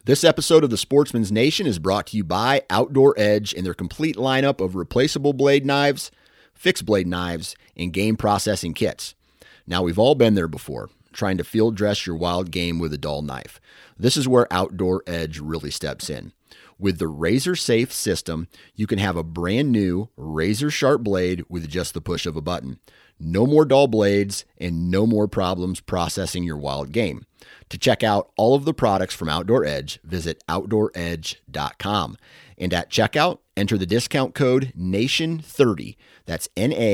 This episode of the Sportsman's Nation is brought to you by Outdoor Edge and their complete lineup of replaceable blade knives, fixed blade knives, and game processing kits. Now, we've all been there before, trying to field dress your wild game with a dull knife. This is where Outdoor Edge really steps in. With the Razor Safe system, you can have a brand new razor sharp blade with just the push of a button. No more dull blades and no more problems processing your wild game. To check out all of the products from Outdoor Edge, visit OutdoorEdge.com. And at checkout, enter the discount code NATION30. That's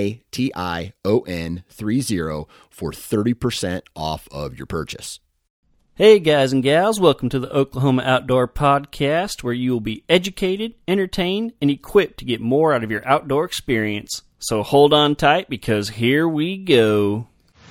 NATION30 for 30% off of your purchase. Hey guys and gals, welcome to the Oklahoma Outdoor Podcast, where you will be educated, entertained, and equipped to get more out of your outdoor experience. So hold on tight, because here we go.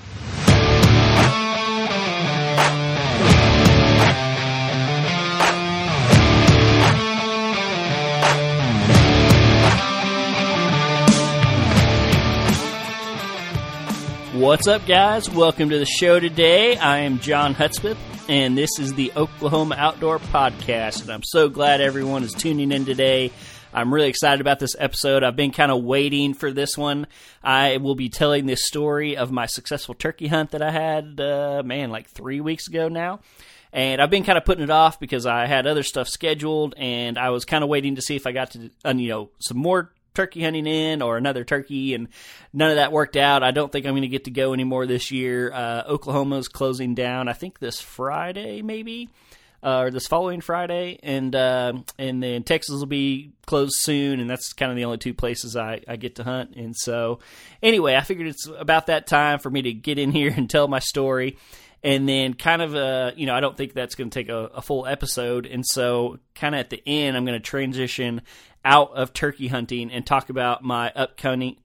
What's up, guys? Welcome to the show today. I am John Hudspeth, and this is the Oklahoma Outdoor Podcast, and I'm so glad everyone is tuning in today. I'm really excited about this episode. I've been kind of waiting for this one. I will be telling this story of my successful turkey hunt that I had, like 3 weeks ago now. And I've been kind of putting it off because I had other stuff scheduled, and I was kind of waiting to see if I got to, some more turkey hunting in or another turkey, and none of that worked out. I don't think I'm going to get to go anymore this year. Oklahoma's closing down, I think this Friday maybe, or this following Friday, and then Texas will be closed soon, and that's kind of the only two places I get to hunt. And so anyway, I figured it's about that time for me to get in here and tell my story. And then kind of, I don't think that's going to take a full episode. And so kind of at the end, I'm going to transition out of turkey hunting and talk about my upcoming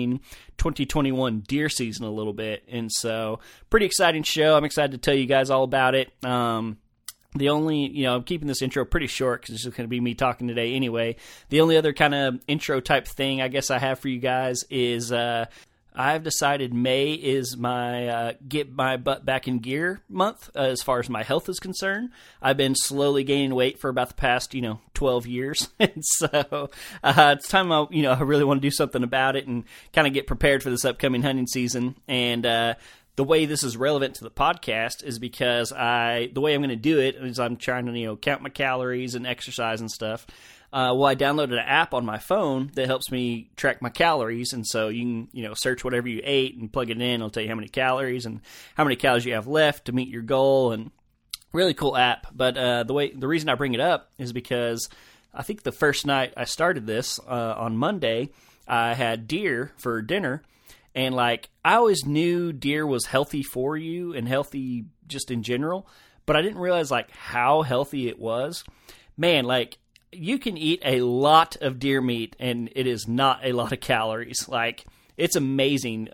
2021 deer season a little bit. And so pretty exciting show. I'm excited to tell you guys all about it. The only, I'm keeping this intro pretty short because it's just going to be me talking today anyway. The only other kind of intro type thing I guess I have for you guys is, I've decided May is my get my butt back in gear month as far as my health is concerned. I've been slowly gaining weight for about the past, 12 years. And so it's time I really want to do something about it and kind of get prepared for this upcoming hunting season. And the way this is relevant to the podcast is because the way I'm going to do it is I'm trying to, count my calories and exercise and stuff. I downloaded an app on my phone that helps me track my calories, and so you can, search whatever you ate and plug it in. It'll tell you how many calories and how many calories you have left to meet your goal, and really cool app. But the reason I bring it up is because I think the first night I started this on Monday, I had deer for dinner, and I always knew deer was healthy for you and healthy just in general, but I didn't realize how healthy it was. Man, you can eat a lot of deer meat, and it is not a lot of calories. It's amazing.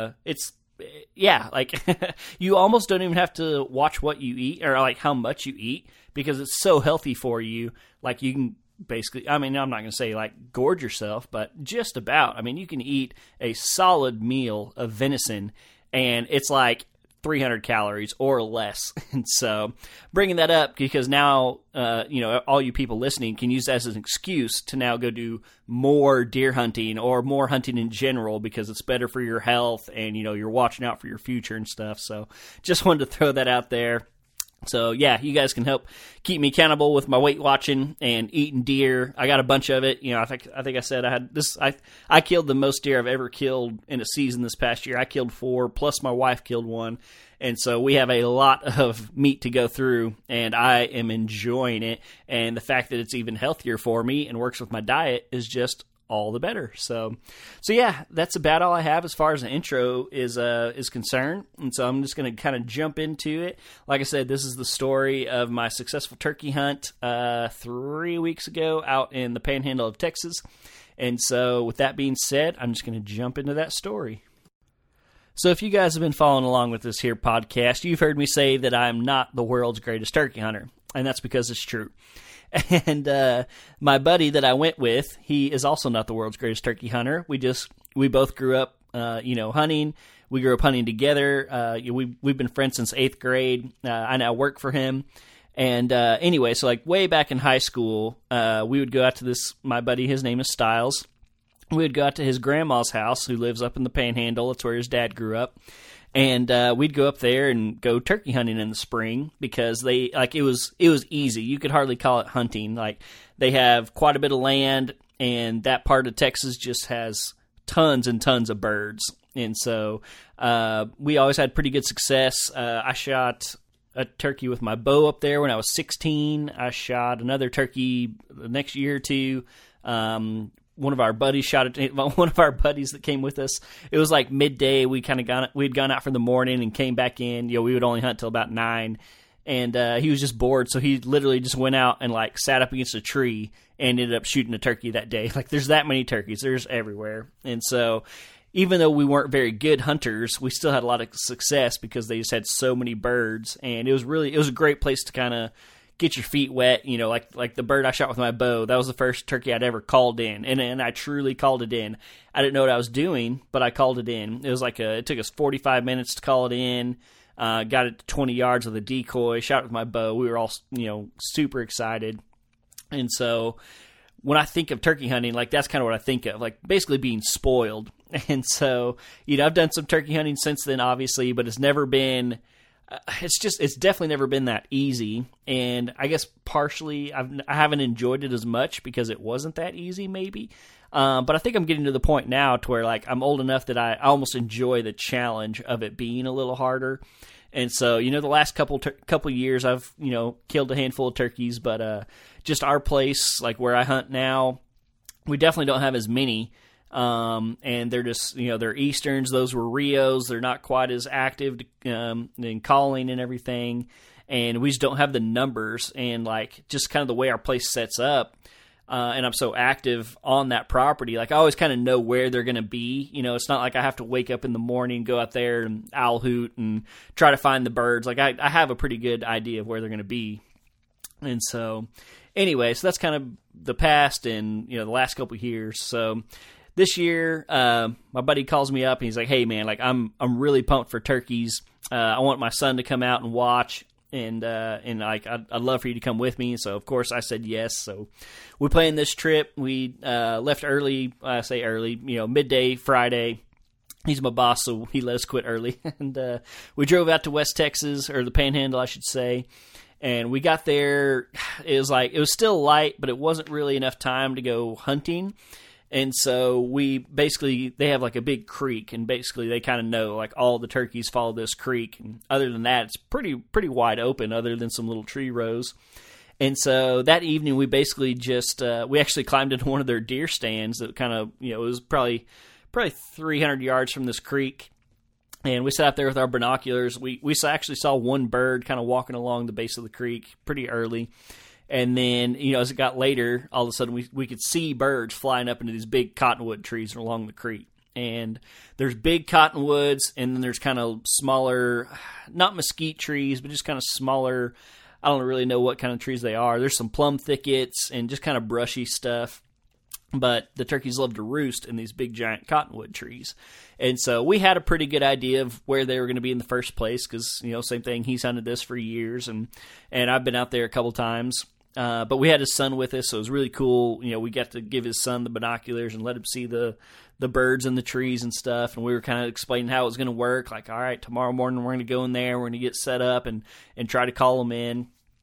You almost don't even have to watch what you eat or how much you eat because it's so healthy for you. You can basically, I'm not going to say gorge yourself, but just about. You can eat a solid meal of venison, and it's 300 calories or less. And so bringing that up because now, all you people listening can use that as an excuse to now go do more deer hunting or more hunting in general because it's better for your health and, you're watching out for your future and stuff. So just wanted to throw that out there. So yeah, you guys can help keep me accountable with my weight watching and eating deer. I got a bunch of it. I think I said I had this. I killed the most deer I've ever killed in a season this past year. I killed 4, plus my wife killed 1. And so we have a lot of meat to go through, and I am enjoying it. And the fact that it's even healthier for me and works with my diet is just all the better. So yeah, that's about all I have as far as the intro is concerned. And so I'm just going to kind of jump into it. Like I said, this is the story of my successful turkey hunt 3 weeks ago out in the Panhandle of Texas. And so with that being said, I'm just going to jump into that story. So if you guys have been following along with this here podcast, you've heard me say that I'm not the world's greatest turkey hunter. And that's because it's true. And my buddy that I went with, he is also not the world's greatest turkey hunter. We both grew up, hunting. We grew up hunting together. We've been friends since 8th grade. I now work for him. And anyway, so like way back in high school, we would go out to my buddy, his name is Styles. We would go out to his grandma's house, who lives up in the Panhandle. That's where his dad grew up. And we'd go up there and go turkey hunting in the spring because it was easy. You could hardly call it hunting. Like, they have quite a bit of land, and that part of Texas just has tons and tons of birds. And so we always had pretty good success. I shot a turkey with my bow up there when I was 16. I shot another turkey the next year or two. One of our buddies shot it. One of our buddies that came with us. It was like midday. We'd gone out for the morning and came back in. We would only hunt till about 9, and he was just bored, so he literally just went out and like sat up against a tree and ended up shooting a turkey that day. Like, there's that many turkeys. There's everywhere, and so even though we weren't very good hunters, we still had a lot of success because they just had so many birds, and it was a great place to kind of get your feet wet. Like the bird I shot with my bow, that was the first turkey I'd ever called in, and I truly called it in. I didn't know what I was doing, but I called it in. It was it took us 45 minutes to call it in. Got it to 20 yards with a decoy, shot it with my bow. We were all, super excited. And so when I think of turkey hunting, like, that's kind of what I think of, like, basically being spoiled. And so, I've done some turkey hunting since then, obviously, but it's never been, it's definitely never been that easy. And I guess partially I haven't enjoyed it as much because it wasn't that easy, maybe. But I think I'm getting to the point now to where, like, I'm old enough that I almost enjoy the challenge of it being a little harder. And so, the last couple years I've, killed a handful of turkeys, but just our place, like where I hunt now, we definitely don't have as many. And they're just, they're Easterns. Those were Rios. They're not quite as active in calling and everything. And we just don't have the numbers, and like just kind of the way our place sets up. And I'm so active on that property. Like, I always kind of know where they're going to be. It's not like I have to wake up in the morning, go out there and owl hoot and try to find the birds. Like, I have a pretty good idea of where they're going to be. And so anyway, so that's kind of the past and, the last couple of years. So this year, my buddy calls me up and he's like, "Hey man, like I'm really pumped for turkeys. I want my son to come out and watch. And like, I'd love for you to come with me." So of course I said yes. So we planned this trip. We left early. I say early, midday Friday. He's my boss, so he let us quit early. And we drove out to West Texas, or the Panhandle, I should say. And we got there. It was still light, but it wasn't really enough time to go hunting. And so they have like a big creek, and basically they kind of know, like, all the turkeys follow this creek. And other than that, it's pretty wide open, other than some little tree rows. And so that evening we basically just, we actually climbed into one of their deer stands that kind of, it was probably 300 yards from this creek. And we sat out there with our binoculars. We actually saw one bird kind of walking along the base of the creek pretty early. And then, as it got later, all of a sudden we could see birds flying up into these big cottonwood trees along the creek. And there's big cottonwoods, and then there's kind of smaller, not mesquite trees, but just kind of smaller. I don't really know what kind of trees they are. There's some plum thickets and just kind of brushy stuff. But the turkeys love to roost in these big giant cottonwood trees. And so we had a pretty good idea of where they were going to be in the first place because, same thing, he's hunted this for years, and I've been out there a couple times. But we had his son with us, so it was really cool. We got to give his son the binoculars and let him see the birds in the trees and stuff. And we were kind of explaining how it was going to work. Like, all right, tomorrow morning we're going to go in there, we're going to get set up and try to call them in.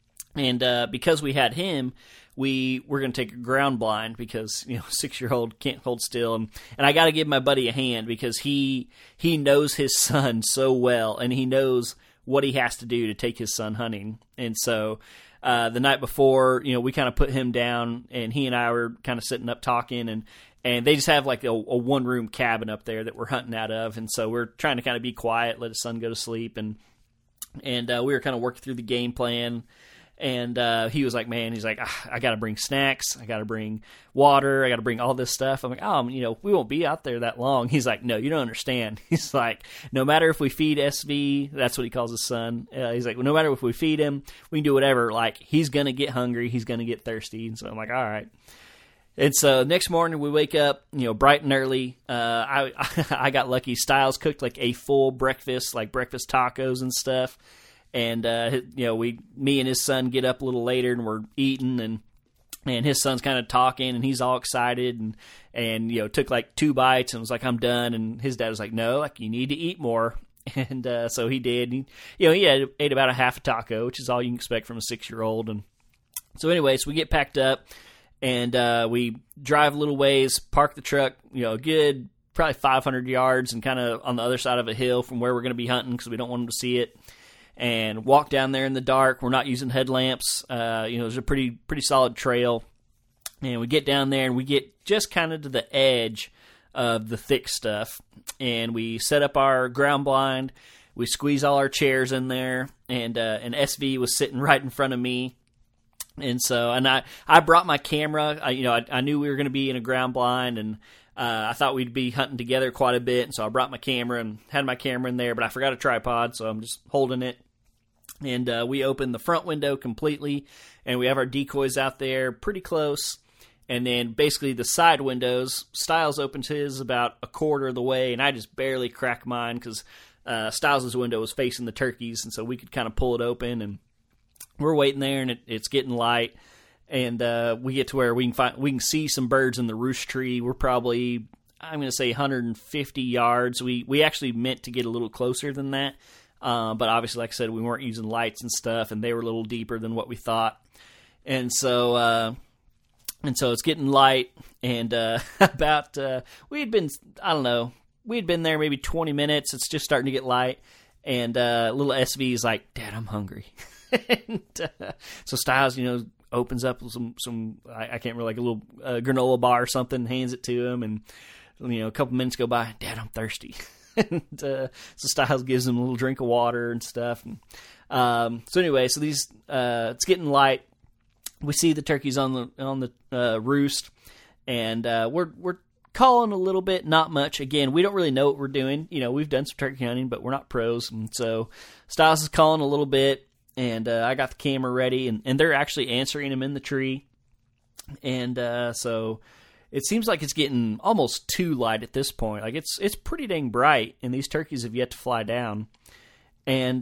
And because we had him, we're going to take a ground blind because 6-year-old can't hold still. And I got to give my buddy a hand because he knows his son so well, and he knows what he has to do to take his son hunting. And so the night before, we kind of put him down, and he and I were kind of sitting up talking, and they just have like a one-room cabin up there that we're hunting out of. And so we're trying to kind of be quiet, let his son go to sleep. And we were kind of working through the game plan. And he was like, man, he's like, I got to bring snacks. I got to bring water. I got to bring all this stuff. I'm like, we won't be out there that long. He's like, no, you don't understand. He's like, no matter if we feed SV, that's what he calls his son. He's like, well, no matter if we feed him, we can do whatever. Like, he's going to get hungry. He's going to get thirsty. And so I'm like, all right. And so next morning we wake up, bright and early. I got lucky. Styles cooked like a full breakfast, like breakfast tacos and stuff. And me and his son get up a little later, and we're eating, and his son's kind of talking, and he's all excited, and took like 2 bites and was like, I'm done. And his dad was like, no, like, you need to eat more. And so he did. He ate about a half a taco, which is all you can expect from a 6-year-old. And so anyways, we get packed up, and we drive a little ways, park the truck, a good probably 500 yards, and kind of on the other side of a hill from where we're going to be hunting because we don't want them to see it. And walk down there in the dark. We're not using headlamps. There's a pretty solid trail. And we get down there, and we get just kind of to the edge of the thick stuff. And we set up our ground blind. We squeeze all our chairs in there. And an SV was sitting right in front of me. And so, I brought my camera. I knew we were going to be in a ground blind, and I thought we'd be hunting together quite a bit. And so I brought my camera and had my camera in there, but I forgot a tripod, so I'm just holding it. And we open the front window completely, and we have our decoys out there pretty close. And then basically the side windows, Styles opens his about a quarter of the way, and I just barely crack mine because Styles' window was facing the turkeys, and so we could kind of pull it open. And we're waiting there, and it's getting light. And we get to where we can see some birds in the roost tree. We're probably, I'm going to say 150 yards. We actually meant to get a little closer than that. But obviously, like I said, we weren't using lights and stuff, and they were a little deeper than what we thought. And so it's getting light, and we had been there maybe 20 minutes. It's just starting to get light, and little SV is like, Dad, I'm hungry. And so Styles, opens up some I can't remember, like a little granola bar or something, hands it to him, and a couple minutes go by. Dad, I'm thirsty. And so Styles gives him a little drink of water and stuff. And, so anyway, so these it's getting light. We see the turkeys on the roost, and we're calling a little bit, not much. Again, we don't really know what we're doing. We've done some turkey hunting, but we're not pros. And so Styles is calling a little bit, and I got the camera ready, and they're actually answering him in the tree. And so it seems like it's getting almost too light at this point. Like it's pretty dang bright, and these turkeys have yet to fly down. And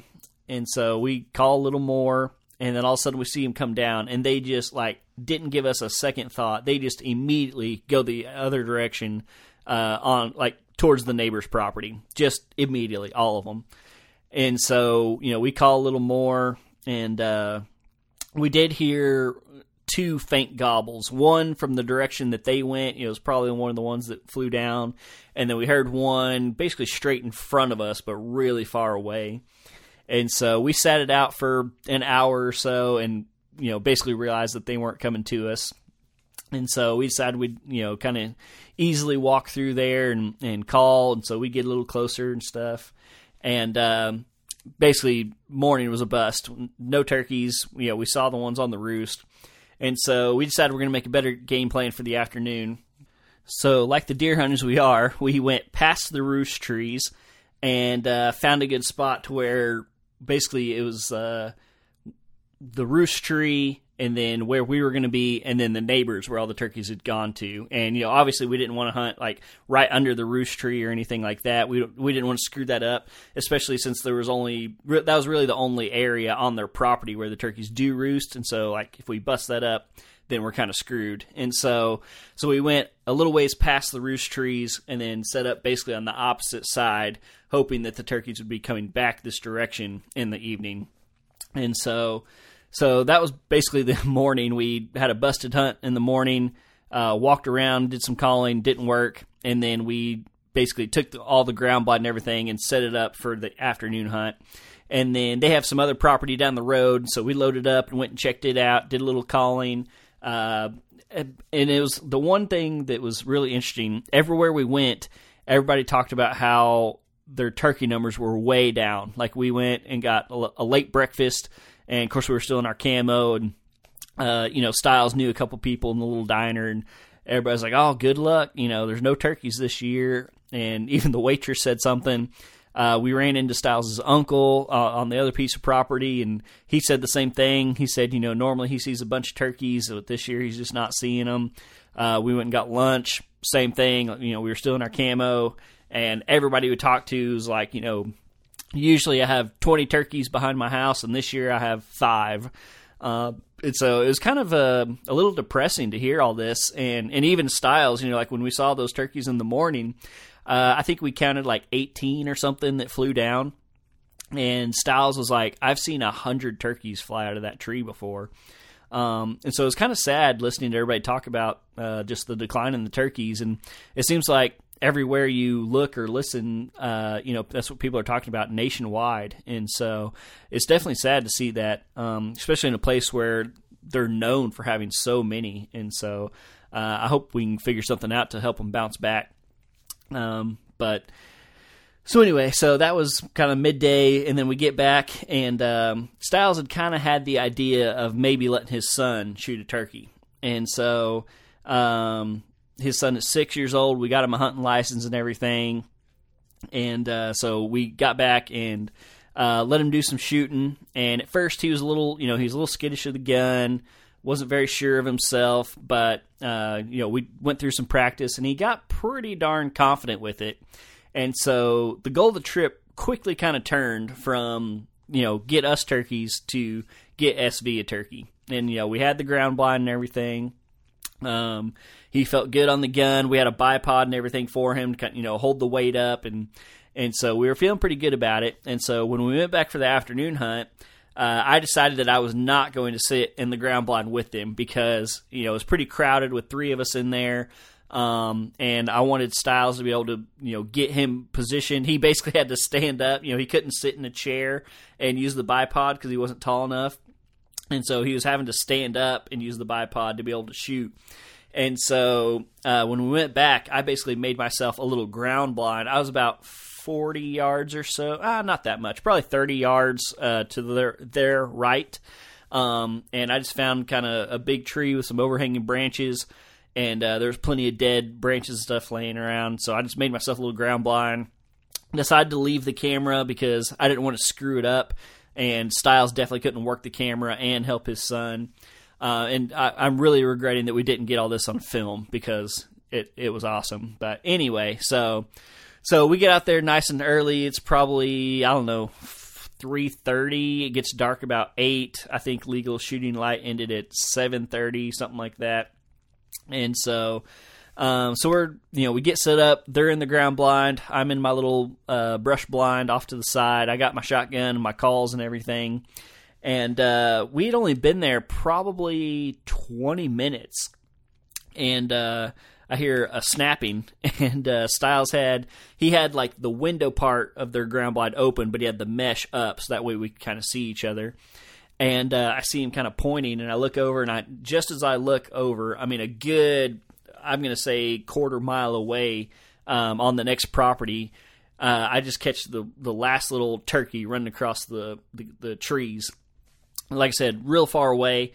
so we call a little more, and then all of a sudden we see them come down, and they just like didn't give us a second thought. They just immediately go the other direction on like towards the neighbor's property. Just immediately, all of them. And so, we call a little more, and we did hear 2 faint gobbles. One from the direction that they went, it was probably one of the ones that flew down. And then we heard one basically straight in front of us, but really far away. And so we sat it out for an hour or so, and, basically realized that they weren't coming to us. And so we decided we'd, kind of easily walk through there and call. And so we get a little closer and stuff. And basically, morning was a bust. No turkeys. We saw the ones on the roost. And so we decided we're going to make a better game plan for the afternoon. So like the deer hunters we are, we went past the roost trees and found a good spot to where basically it was the roost tree, and then where we were going to be, and then the neighbors where all the turkeys had gone to. And, obviously we didn't want to hunt like right under the roost tree or anything like that. We didn't want to screw that up, especially since that was really the only area on their property where the turkeys do roost. And so like if we bust that up, then we're kind of screwed. And so we went a little ways past the roost trees and then set up basically on the opposite side, hoping that the turkeys would be coming back this direction in the evening. And so that was basically the morning. We had a busted hunt in the morning, walked around, did some calling, didn't work, and then we basically took all the ground blind and everything and set it up for the afternoon hunt. And then they have some other property down the road, so we loaded up and went and checked it out, did a little calling. And it was the one thing that was really interesting. Everywhere we went, everybody talked about how their turkey numbers were way down. Like we went and got a late breakfast, and of course we were still in our camo, and Styles knew a couple people in the little diner, and everybody's like, oh, good luck. There's no turkeys this year. And even the waitress said something. We ran into Styles' uncle on the other piece of property, and he said the same thing. He said, normally he sees a bunch of turkeys, but this year he's just not seeing them. We went and got lunch. Same thing. We were still in our camo, and everybody we talked to was like, Usually I have 20 turkeys behind my house, and this year I have 5. And so it was kind of a little depressing to hear all this. And even Styles, like when we saw those turkeys in the morning, I think we counted like 18 or something that flew down. And Styles was like, I've seen 100 turkeys fly out of that tree before. And so it was kind of sad listening to everybody talk about just the decline in the turkeys. And it seems like everywhere you look or listen, that's what people are talking about nationwide. And so it's definitely sad to see that, especially in a place where they're known for having so many. And so I hope we can figure something out to help them bounce back. So anyway, so that was kind of midday, and then we get back, and Styles had kind of had the idea of maybe letting his son shoot a turkey. And so his son is 6 years old. We got him a hunting license and everything. And so we got back and let him do some shooting. And at first he was a little skittish of the gun, wasn't very sure of himself. But, we went through some practice and he got pretty darn confident with it. And so the goal of the trip quickly kind of turned from, get us turkeys to get SV a turkey. And, we had the ground blind and everything. He felt good on the gun. We had a bipod and everything for him to, hold the weight up. And so we were feeling pretty good about it. And so when we went back for the afternoon hunt, I decided that I was not going to sit in the ground blind with him because, it was pretty crowded with 3 of us in there. And I wanted Styles to be able to, get him positioned. He basically had to stand up. He couldn't sit in a chair and use the bipod because he wasn't tall enough. And so he was having to stand up and use the bipod to be able to shoot. And so when we went back, I basically made myself a little ground blind. I was about 40 yards or so. Not that much. Probably 30 yards to their right. And I just found kind of a big tree with some overhanging branches. And there's plenty of dead branches and stuff laying around. So I just made myself a little ground blind. Decided to leave the camera because I didn't want to screw it up. And Styles definitely couldn't work the camera and help his son. And I'm really regretting that we didn't get all this on film because it was awesome. But anyway, so we get out there nice and early. It's probably, 3:30. It gets dark about 8. I think legal shooting light ended at 7:30, something like that. And so we're, we get set up. They're in the ground blind. I'm in my little brush blind off to the side. I got my shotgun and my calls and everything. And we had only been there probably 20 minutes. And I hear a snapping. And Styles had like the window part of their ground blind open, but he had the mesh up so that way we could kind of see each other. And I see him kind of pointing, and I look over, and just as I look over, a good, I'm going to say, quarter mile away on the next property, I just catch the last little turkey running across the trees. Like I said, real far away.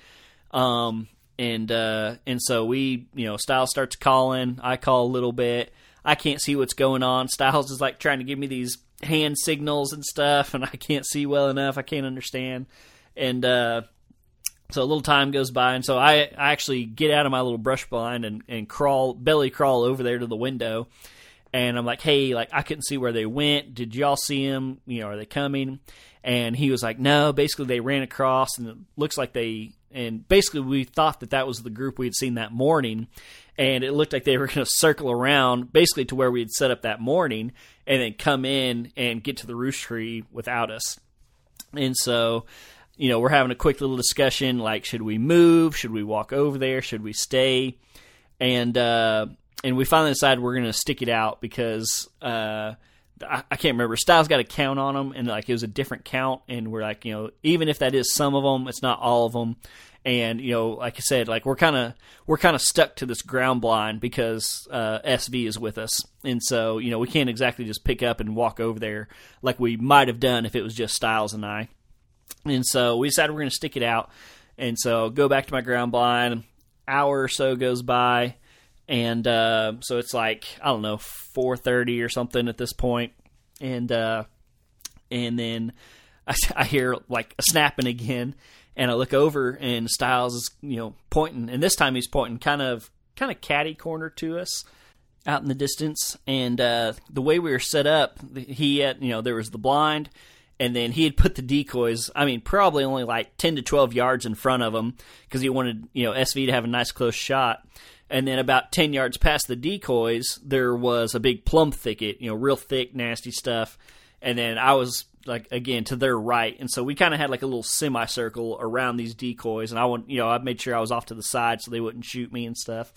And so we, Styles starts calling. I call a little bit. I can't see what's going on. Styles is like trying to give me these hand signals and stuff, and I can't see well enough. I can't understand. And so a little time goes by, and so I actually get out of my little brush blind and belly crawl over there to the window. And I'm like, hey, I couldn't see where they went. Did y'all see them? Are they coming? And he was like, no, basically they ran across, and it looks like and basically we thought that was the group we had seen that morning. And it looked like they were going to circle around basically to where we had set up that morning and then come in and get to the roost tree without us. And so, we're having a quick little discussion, like, should we move? Should we walk over there? Should we stay? And we finally decided we're going to stick it out because I can't remember. Styles got a count on them, and it was a different count. And we're like, even if that is some of them, it's not all of them. And like I said, we're kind of stuck to this ground blind because SV is with us, and so we can't exactly just pick up and walk over there like we might have done if it was just Styles and I. And so we decided we're going to stick it out. And so go back to my ground blind. An hour or so goes by. And so it's 4:30 or something at this point. And then I hear a snapping again. And I look over, and Styles is, pointing. And this time he's pointing kind of catty corner to us. out in the distance, and the way we were set up, he had, there was the blind, and then he had put the decoys, probably only like 10 to 12 yards in front of him, because he wanted, SV to have a nice close shot. And then about 10 yards past the decoys, there was a big plum thicket, real thick, nasty stuff. And then I was, like, again, to their right. And so we kind of had like a little semicircle around these decoys. And I made sure I was off to the side so they wouldn't shoot me and stuff.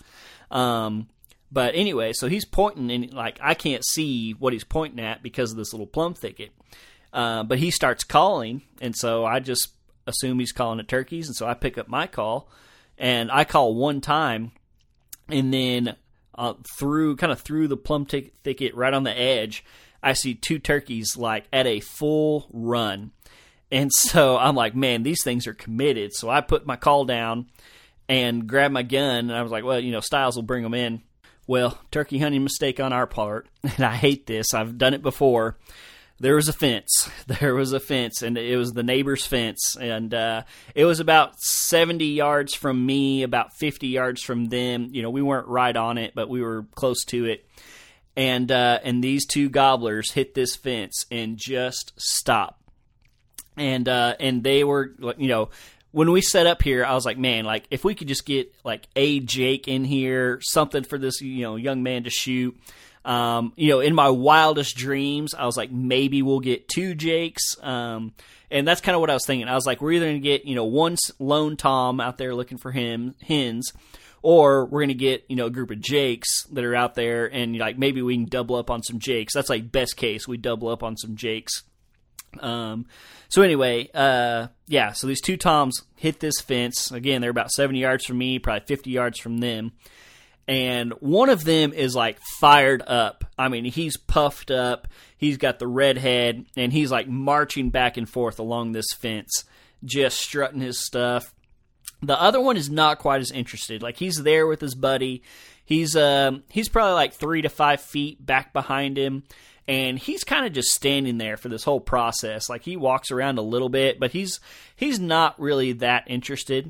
But anyway, so he's pointing, and like I can't see what he's pointing at because of this little plum thicket. But he starts calling, and so I just assume he's calling at turkeys. And so I pick up my call, and I call one time. And then through the plum thicket right on the edge, I see two turkeys like at a full run. And so I'm like, man, these things are committed. So I put my call down and grabbed my gun, and I was like, well, Styles will bring them in. Well, turkey hunting mistake on our part, and I hate this. I've done it before. There was a fence. And it was the neighbor's fence. And it was about 70 yards from me, about 50 yards from them. We weren't right on it, but we were close to it. And these two gobblers hit this fence and just stopped. And they were, when we set up here, I was like, man, like if we could just get like a Jake in here, something for this, young man to shoot. In my wildest dreams, I was like, maybe we'll get two Jakes. And that's kind of what I was thinking. I was like, we're either going to get, one lone Tom out there looking for hens, or we're going to get, a group of Jakes that are out there, and like maybe we can double up on some Jakes. That's like best case. We double up on some Jakes. So anyway, so these two Toms hit this fence. Again, they're about 70 yards from me, probably 50 yards from them. And one of them is like fired up. He's puffed up. He's got the red head, and he's like marching back and forth along this fence, just strutting his stuff. The other one is not quite as interested. Like he's there with his buddy. He's probably like 3 to 5 feet back behind him, and he's kind of just standing there for this whole process. Like he walks around a little bit, but he's not really that interested.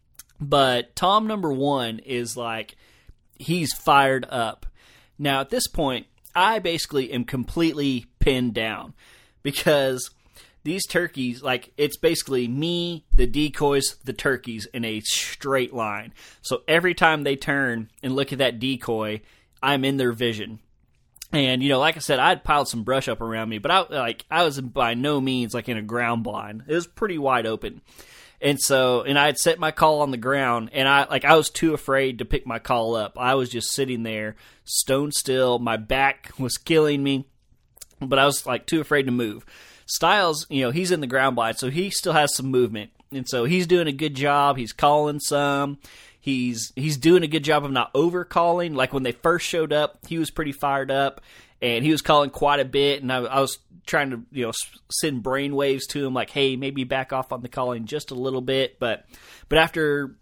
But Tom number one is like, he's fired up. Now, at this point, I basically am completely pinned down because these turkeys, like, it's basically me, the decoys, the turkeys in a straight line. So every time they turn and look at that decoy, I'm in their vision. And, like I said, I'd piled some brush up around me, but I was by no means like in a ground blind. It was pretty wide open. And I had set my call on the ground, and I was too afraid to pick my call up. I was just sitting there, stone still. My back was killing me, but I was like too afraid to move. Styles, he's in the ground blind, so he still has some movement, and so he's doing a good job. He's calling some. He's doing a good job of not over calling. Like when they first showed up, he was pretty fired up, and he was calling quite a bit, and I was trying to send brainwaves to him like, hey, maybe back off on the calling just a little bit, but after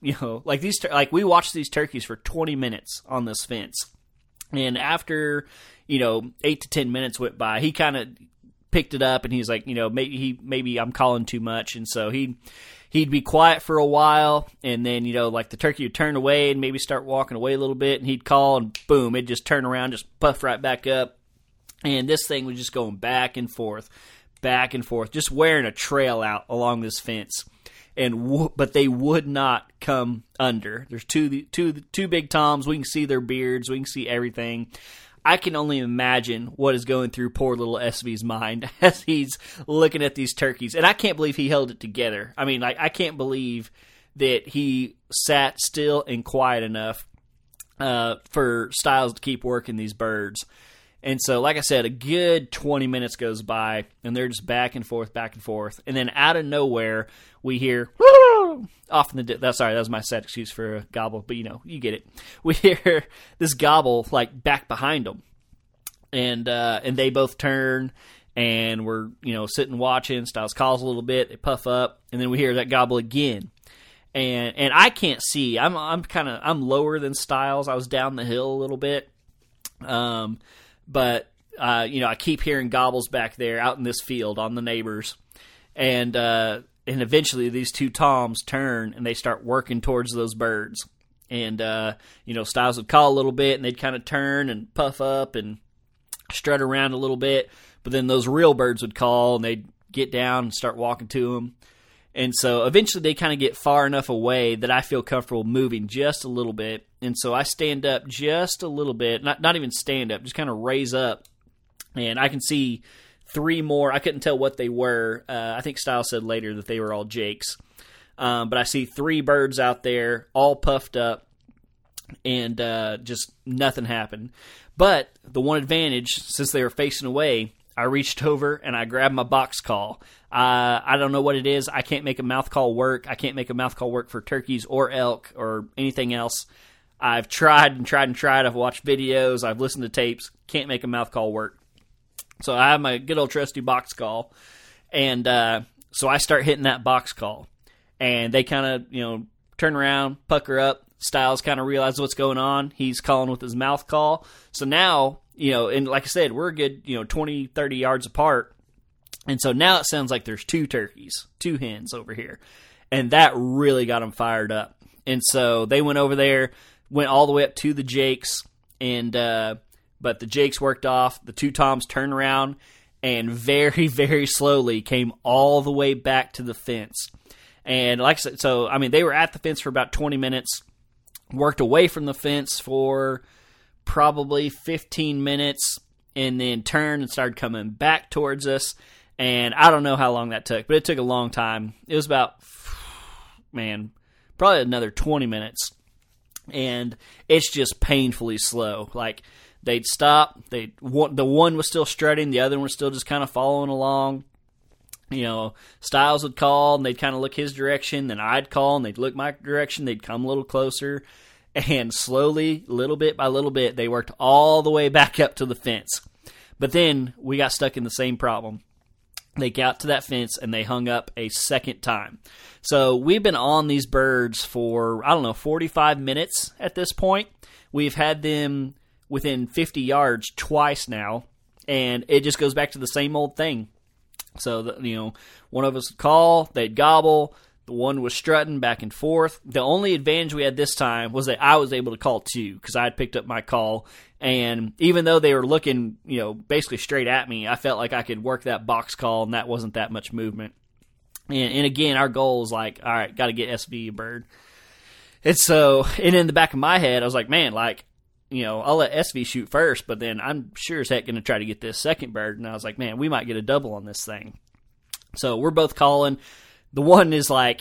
we watched these turkeys for 20 minutes on this fence, and after 8 to 10 minutes went by, he kind of picked it up, and he's like, maybe I'm calling too much, and so he'd be quiet for a while, and then like the turkey would turn away and maybe start walking away a little bit, and he'd call, and boom, it'd just turn around, just puff right back up. And this thing was just going back and forth, just wearing a trail out along this fence. But they would not come under. There's two big Toms. We can see their beards. We can see everything. I can only imagine what is going through poor little SV's mind as he's looking at these turkeys. And I can't believe he held it together. I can't believe that he sat still and quiet enough for Styles to keep working these birds. And so, like I said, a good 20 minutes goes by, and they're just back and forth. And then out of nowhere, we hear, off in the sorry, that was my set excuse for a gobble, but you get it. We hear this gobble, like, back behind them. And they both turn, and we're, sitting watching. Styles calls a little bit. They puff up, and then we hear that gobble again. And I can't see. I'm lower than Styles. I was down the hill a little bit. But I keep hearing gobbles back there out in this field on the neighbors. And eventually these two Toms turn and they start working towards those birds. And, Styles would call a little bit, and they'd kind of turn and puff up and strut around a little bit. But then those real birds would call, and they'd get down and start walking to them. And so eventually they kind of get far enough away that I feel comfortable moving just a little bit. And so I stand up just a little bit, not even stand up, just kind of raise up. And I can see 3 more. I couldn't tell what they were. I think Styles said later that they were all jakes. But I see 3 birds out there, all puffed up, and just nothing happened. But the one advantage, since they were facing away, I reached over and I grabbed my box call. I don't know what it is. I can't make a mouth call work. I can't make a mouth call work for turkeys or elk or anything else. I've tried and tried and tried. I've watched videos. I've listened to tapes. Can't make a mouth call work. So I have my good old trusty box call. And so I start hitting that box call. And they kind of, turn around, pucker up. Styles kind of realizes what's going on. He's calling with his mouth call. So now, and like I said, we're a good, 20, 30 yards apart. And so now it sounds like there's 2 turkeys, 2 hens over here. And that really got them fired up. And so they went over there, went all the way up to the jakes, and but the jakes worked off. The 2 toms turned around and very, very slowly came all the way back to the fence. And like I said, they were at the fence for about 20 minutes, worked away from the fence for probably 15 minutes, and then turned and started coming back towards us. And I don't know how long that took, but it took a long time. It was about, probably another 20 minutes. And it's just painfully slow. Like, they'd stop. The one was still strutting. The other one was still just kind of following along. Styles would call, and they'd kind of look his direction. Then I'd call, and they'd look my direction. They'd come a little closer. And slowly, little bit by little bit, they worked all the way back up to the fence. But then we got stuck in the same problem. They got to that fence, and they hung up a second time. So we've been on these birds for, 45 minutes at this point. We've had them within 50 yards twice now, and it just goes back to the same old thing. So, one of us would call, they'd gobble, the one was strutting back and forth. The only advantage we had this time was that I was able to call 2 because I had picked up my call. And even though they were looking, basically straight at me, I felt like I could work that box call, and that wasn't that much movement. And again, our goal is like, all right, got to get SV a bird. And so, and in the back of my head, I was like, man, I'll let SV shoot first, but then I'm sure as heck going to try to get this second bird. And I was like, man, we might get a double on this thing. So we're both calling. The one is like,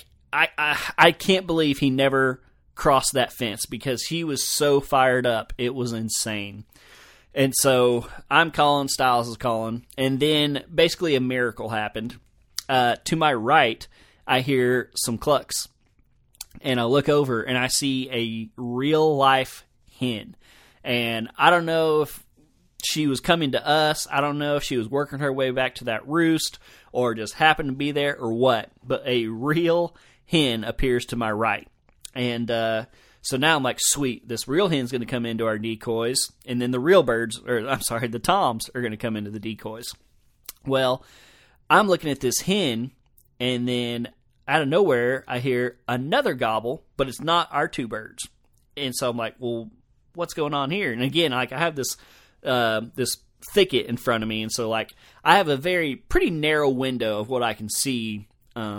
I can't believe he never crossed that fence because he was so fired up. It was insane. And so I'm calling, Styles is calling, and then basically a miracle happened. To my right, I hear some clucks, and I look over and I see a real life hen. And I don't know if she was coming to us. I don't know if she was working her way back to that roost or just happened to be there or what. But a real hen appears to my right. And so now I'm like, sweet, this real hen's going to come into our decoys. And then the toms are going to come into the decoys. Well, I'm looking at this hen, and then out of nowhere, I hear another gobble, but it's not our 2 birds. And so I'm like, well, what's going on here? And again, I have this this thicket in front of me, and so I have a pretty narrow window of what I can see.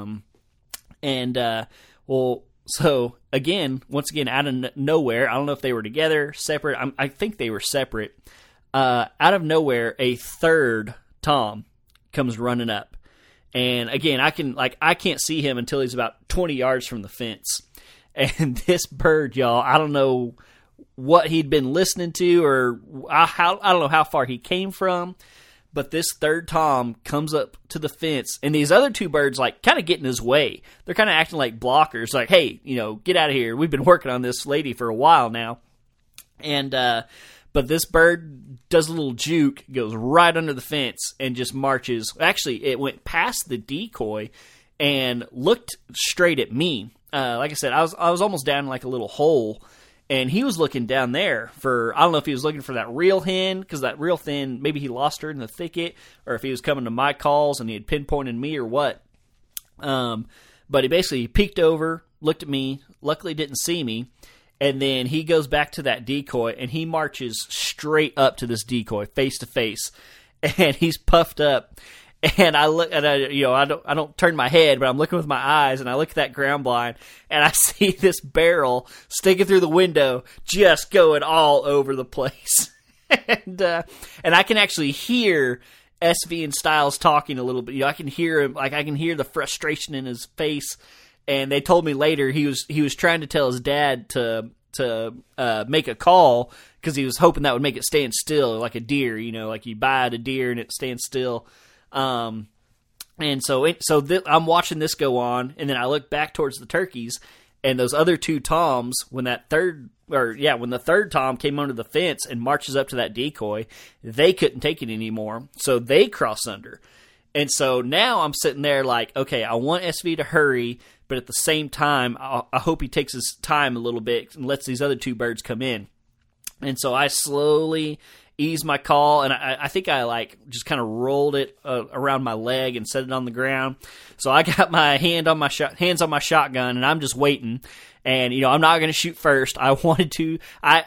So once again, out of nowhere, I don't know if they were together, separate. I think they were separate. Out of nowhere, a third tom comes running up, and again, I can't see him until he's about 20 yards from the fence. And this bird, y'all, I don't know what he'd been listening to, or I don't know how far he came from, but this third tom comes up to the fence, and these other 2 birds kind of get in his way. They're kind of acting like blockers, like, hey, get out of here. We've been working on this lady for a while now. And but this bird does a little juke, goes right under the fence, and just marches. Actually, it went past the decoy and looked straight at me. Like I said, I was almost down in a little hole, and he was looking down there for, I don't know if he was looking for that real hen, because that real hen, maybe he lost her in the thicket, or if he was coming to my calls and he had pinpointed me or what. But he basically peeked over, looked at me, luckily didn't see me, And then he goes back to that decoy, and he marches straight up to this decoy, face to face, and he's puffed up. And I look, and I don't turn my head, but I'm looking with my eyes, and I look at that ground blind, and I see this barrel sticking through the window, just going all over the place. and I can actually hear SV and Styles talking a little bit. I can hear him, I can hear the frustration in his face. And they told me later he was trying to tell his dad to make a call because he was hoping that would make it stand still like a deer, like you bite a deer and it stands still. And so I'm watching this go on, and then I look back towards the turkeys, and those other two toms, when the third tom came under the fence and marches up to that decoy, they couldn't take it anymore, so they cross under. And so now I'm sitting there like, okay, I want SV to hurry, but at the same time, I hope he takes his time a little bit and lets these other two birds come in. And so I slowly ease my call, and I think I just kind of rolled it around my leg and set it on the ground. So I got my hands on my shotgun, and I'm just waiting. And I'm not going to shoot first. I wanted to.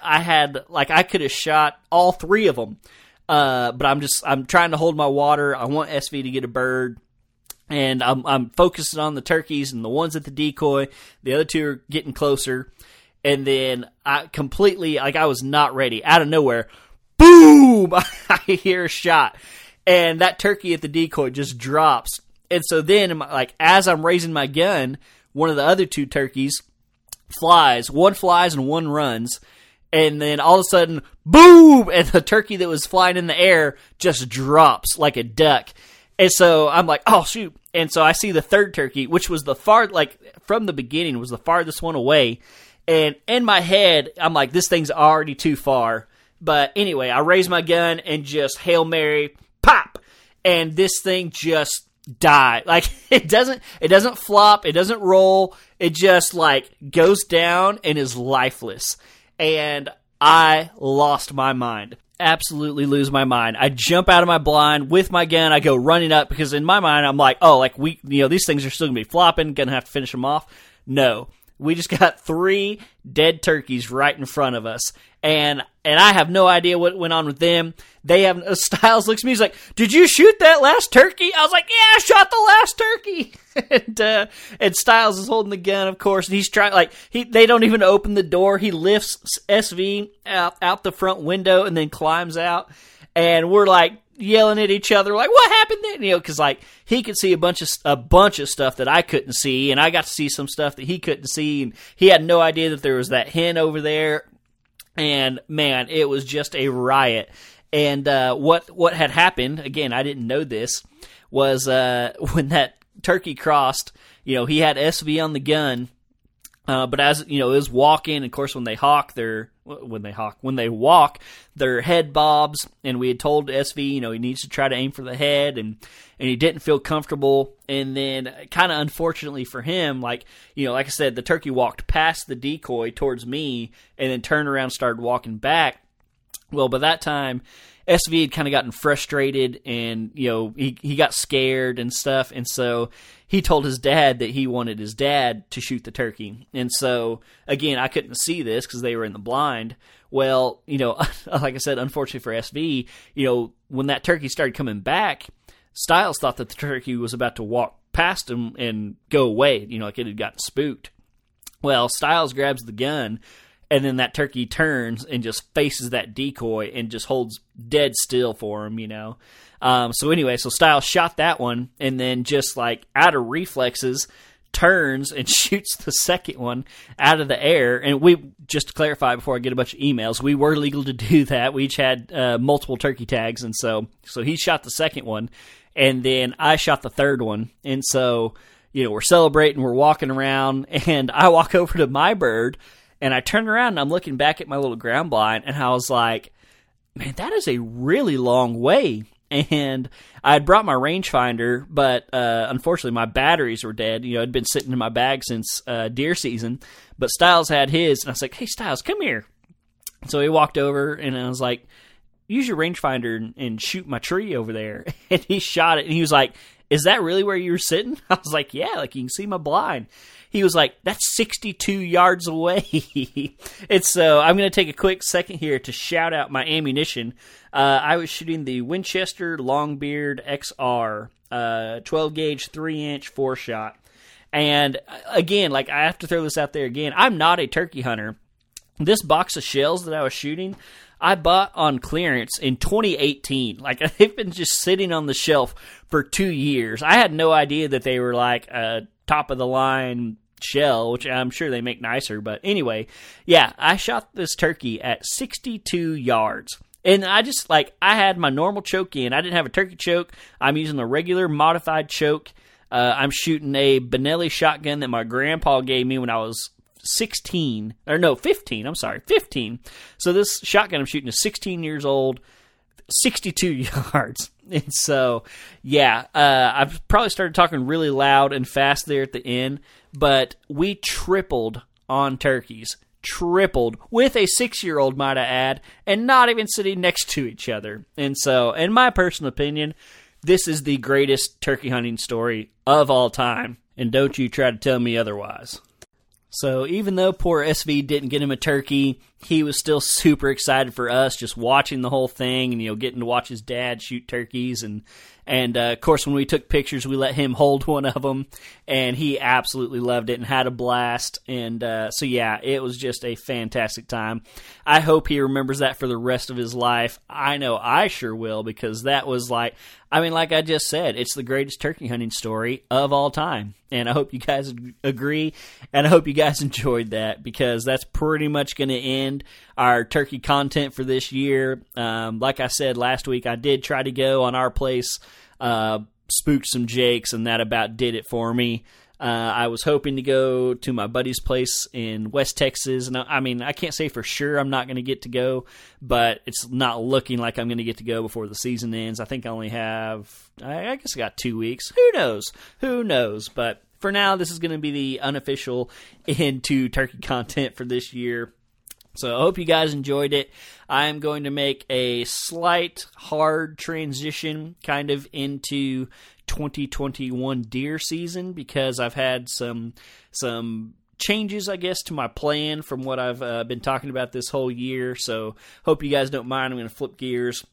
I could have shot all three of them. But I'm trying to hold my water. I want SV to get a bird, and I'm focusing on the turkeys and the ones at the decoy. The other two are getting closer, and then I was not ready. Out of nowhere, boom! I hear a shot, and that turkey at the decoy just drops. And so then, as I'm raising my gun, one of the other two turkeys flies. One flies and one runs. And then all of a sudden, boom! And the turkey that was flying in the air just drops like a duck. And so I'm like, oh, shoot. And so I see the third turkey, which was from the beginning, was the farthest one away. And in my head, I'm like, this thing's already too far. But anyway, I raise my gun and just Hail Mary, pop! And this thing just died. It doesn't flop, it doesn't roll. It just goes down and is lifeless. And I lost my mind. Absolutely lose my mind. I jump out of my blind with my gun. I go running up because in my mind I'm like, these things are still gonna be flopping. Gonna have to finish them off. No, we just got 3 dead turkeys right in front of us, and I have no idea what went on with them. They have. Styles looks at me. He's like, "Did you shoot that last turkey?" I was like, "Yeah, I shot the last turkey." and Styles is holding the gun, of course, and he's trying. They don't even open the door. He lifts SV out the front window and then climbs out, and we're yelling at each other, "What happened then?" Because he could see a bunch of stuff that I couldn't see, and I got to see some stuff that he couldn't see, and he had no idea that there was that hen over there. And man, it was just a riot. And what had happened, again, I didn't know this, was when that turkey crossed, he had SV on the gun, but as it was walking, of course, when they walk, their head bobs, and we had told SV, he needs to try to aim for the head, and he didn't feel comfortable. And then, kind of unfortunately for him, like I said, the turkey walked past the decoy towards me, and then turned around and started walking back. Well, by that time, SV had kind of gotten frustrated, and he got scared and stuff, and so he told his dad that he wanted his dad to shoot the turkey. And so again, I couldn't see this because they were in the blind. Well, like I said, unfortunately for SV, when that turkey started coming back, Styles thought that the turkey was about to walk past him and go away, like it had gotten spooked. Well, Styles grabs the gun, and then that turkey turns and just faces that decoy and just holds dead still for him, So Styles shot that one, and then just out of reflexes, turns and shoots the second one out of the air. And we, just to clarify before I get a bunch of emails, we were legal to do that. We each had multiple turkey tags, and so he shot the second one, and then I shot the third one. And so, we're celebrating, we're walking around, and I walk over to my bird, and I turn around and I'm looking back at my little ground blind, and I was like, man, that is a really long way. And I had brought my rangefinder, but unfortunately my batteries were dead. It'd been sitting in my bag since deer season, but Styles had his, and I was like, hey, Styles, come here. So he walked over, and I was like, use your rangefinder and shoot my tree over there. And he shot it, and he was like, is that really where you were sitting? I was like, yeah, like you can see my blind. He was like, that's 62 yards away. And so I'm going to take a quick second here to shout out my ammunition. I was shooting the Winchester Longbeard XR, 12 gauge, 3-inch, 4-shot. And again, like I have to throw this out there again, I'm not a turkey hunter. This box of shells that I was shooting, I bought on clearance in 2018. Like, they've been just sitting on the shelf for 2 years. I had no idea that they were like a top-of-the-line shell, which I'm sure they make nicer. But anyway, yeah, I shot this turkey at 62 yards. And I just, like, I had my normal choke in. I didn't have a turkey choke. I'm using a regular modified choke. I'm shooting a Benelli shotgun that my grandpa gave me when I was 15. So this shotgun I'm shooting is 16 years old, 62 yards. And so, yeah, I've probably started talking really loud and fast there at the end, but we tripled on turkeys. Tripled with a 6-year-old, might I add, and not even sitting next to each other. And so, in my personal opinion, this is the greatest turkey hunting story of all time. And don't you try to tell me otherwise. So even though poor SV didn't get him a turkey, he was still super excited for us just watching the whole thing and, getting to watch his dad shoot turkeys. And of course, when we took pictures, we let him hold one of them, and he absolutely loved it and had a blast. And so, yeah, it was just a fantastic time. I hope he remembers that for the rest of his life. I know I sure will, because that was like I just said, it's the greatest turkey hunting story of all time. And I hope you guys agree, and I hope you guys enjoyed that, because that's pretty much going to end our turkey content for this year. Like I said last week, I did try to go on our place, spooked some jakes, and that about did it for me. I was hoping to go to my buddy's place in West Texas, and I can't say for sure I'm not going to get to go, but it's not looking like I'm going to get to go before the season ends. I think I only have, I guess I got 2 weeks. Who knows? But for now, this is going to be the unofficial end to turkey content for this year. So I hope you guys enjoyed it. I'm going to make a slight hard transition kind of into 2021 deer season, because I've had some changes, I guess, to my plan from what I've been talking about this whole year. So hope you guys don't mind. I'm going to flip gears.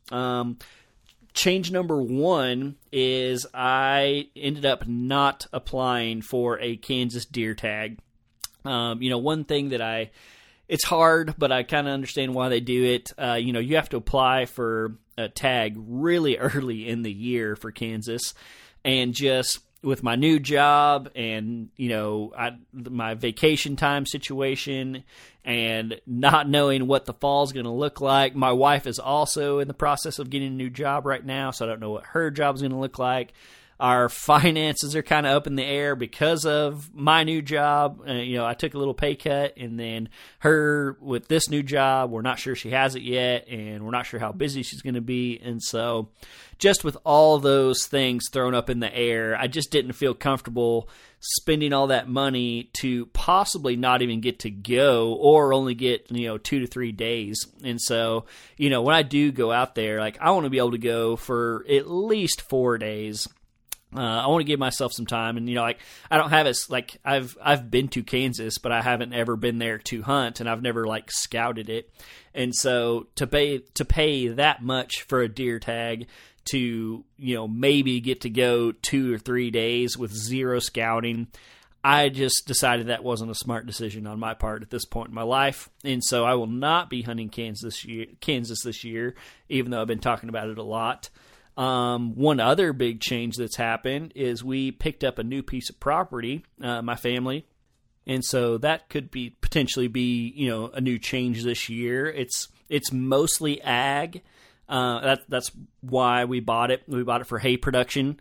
Change number 1 is I ended up not applying for a Kansas deer tag. One thing that it's hard, but I kind of understand why they do it. You have to apply for a tag really early in the year for Kansas. And just with my new job and, my vacation time situation and not knowing what the fall's going to look like. My wife is also in the process of getting a new job right now, so I don't know what her job's going to look like. Our finances are kind of up in the air because of my new job. I took a little pay cut, and then her with this new job, we're not sure she has it yet, and we're not sure how busy she's going to be. And so just with all those things thrown up in the air, I just didn't feel comfortable spending all that money to possibly not even get to go, or only get 2 to 3 days. And so when I do go out there, I want to be able to go for at least 4 days. I want to give myself some time, and I don't have it I've been to Kansas, but I haven't ever been there to hunt, and I've never scouted it. And so to pay that much for a deer tag, to maybe get to go 2 or 3 days with zero scouting, I just decided that wasn't a smart decision on my part at this point in my life. And so I will not be hunting Kansas this year, even though I've been talking about it a lot. One other big change that's happened is we picked up a new piece of property, my family. And so that could potentially be, a new change this year. It's mostly ag. That's why we bought it. We bought it for hay production.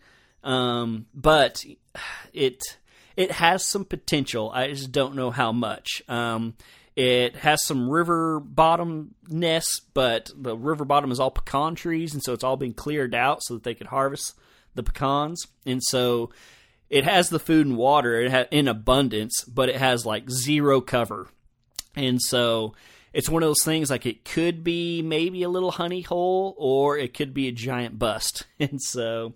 But it has some potential. I just don't know how much. It has some river bottomness, but the river bottom is all pecan trees, and so it's all been cleared out so that they could harvest the pecans. And so it has the food and water in abundance, but it has zero cover. And so it's one of those things, it could be maybe a little honey hole, or it could be a giant bust. And so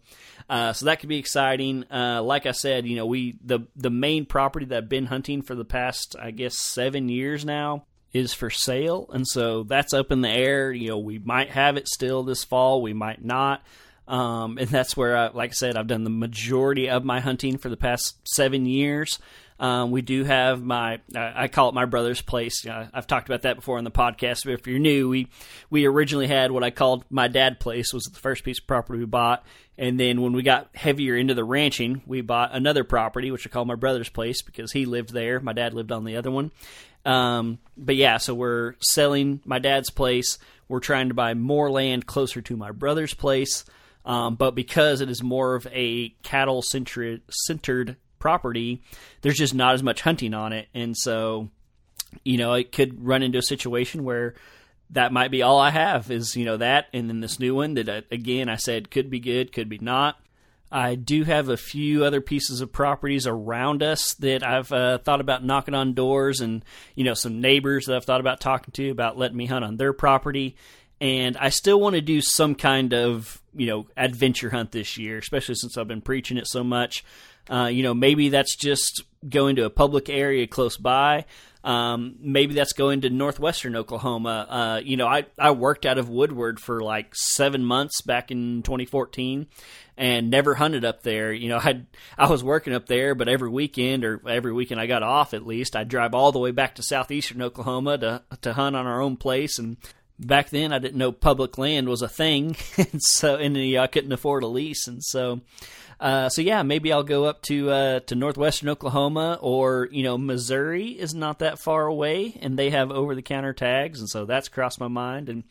So that could be exciting. Like I said, the main property that I've been hunting for the past, I guess, 7 years now is for sale. And so that's up in the air. We might have it still this fall. We might not. And that's where, like I said, I've done the majority of my hunting for the past 7 years. We do have I call it my brother's place. I've talked about that before on the podcast, but if you're new, we originally had what I called my dad place, was the first piece of property we bought. And then when we got heavier into the ranching, we bought another property, which I call my brother's place because he lived there. My dad lived on the other one. But yeah, so we're selling my dad's place. We're trying to buy more land closer to my brother's place. But because it is more of a cattle-centered property, there's just not as much hunting on it. And so, it could run into a situation where that might be all I have is, that. And then this new one that, again, I said could be good, could be not. I do have a few other pieces of properties around us that I've thought about knocking on doors, and, some neighbors that I've thought about talking to about letting me hunt on their property. And I still want to do some kind of, adventure hunt this year, especially since I've been preaching it so much. Maybe that's just going to a public area close by. Maybe that's going to northwestern Oklahoma. I worked out of Woodward for like 7 months back in 2014 and never hunted up there. I was working up there, but every weekend I got off at least, I'd drive all the way back to southeastern Oklahoma to hunt on our own place. And back then I didn't know public land was a thing. and I couldn't afford a lease. And so maybe I'll go up to northwestern Oklahoma, or, Missouri is not that far away, and they have over-the-counter tags, and so that's crossed my mind. And,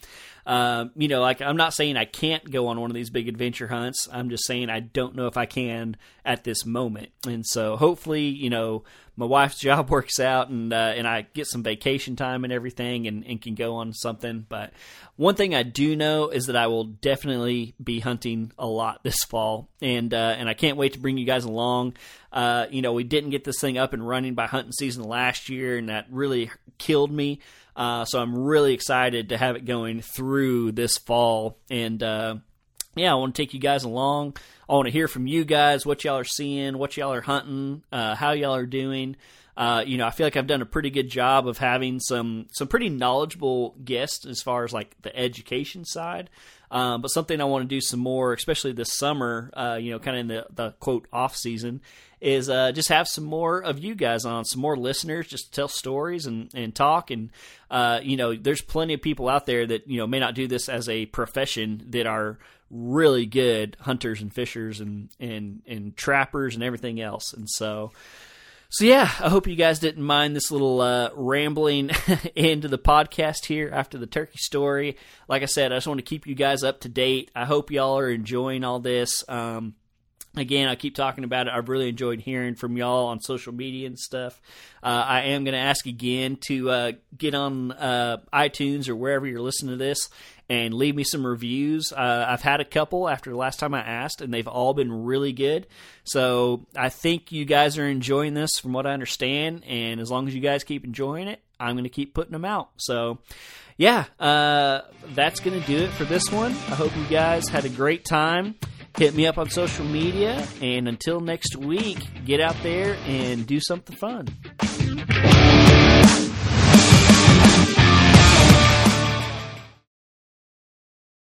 I'm not saying I can't go on one of these big adventure hunts. I'm just saying I don't know if I can at this moment. And so hopefully, my wife's job works out and I get some vacation time and everything and can go on something. But one thing I do know is that I will definitely be hunting a lot this fall, and I can't wait to bring you guys along. We didn't get this thing up and running by hunting season last year, and that really killed me. So I'm really excited to have it going through this fall. And I want to take you guys along. I want to hear from you guys, what y'all are seeing, what y'all are hunting, how y'all are doing. I feel like I've done a pretty good job of having some pretty knowledgeable guests as far as like the education side. But something I want to do some more, especially this summer, kind of in the quote off season, is just have some more of you guys on, some more listeners, just to tell stories and talk. And, there's plenty of people out there that, may not do this as a profession that are really good hunters and fishers and trappers and everything else. And so yeah, I hope you guys didn't mind this little rambling into the podcast here after the turkey story. Like I said, I just want to keep you guys up to date. I hope y'all are enjoying all this. Again, I keep talking about it. I've really enjoyed hearing from y'all on social media and stuff. I am going to ask again to get on iTunes or wherever you're listening to this and leave me some reviews. I've had a couple after the last time I asked, and they've all been really good. So I think you guys are enjoying this from what I understand, and as long as you guys keep enjoying it, I'm going to keep putting them out. So yeah, that's going to do it for this one. I hope you guys had a great time. Hit me up on social media, and until next week, get out there and do something fun.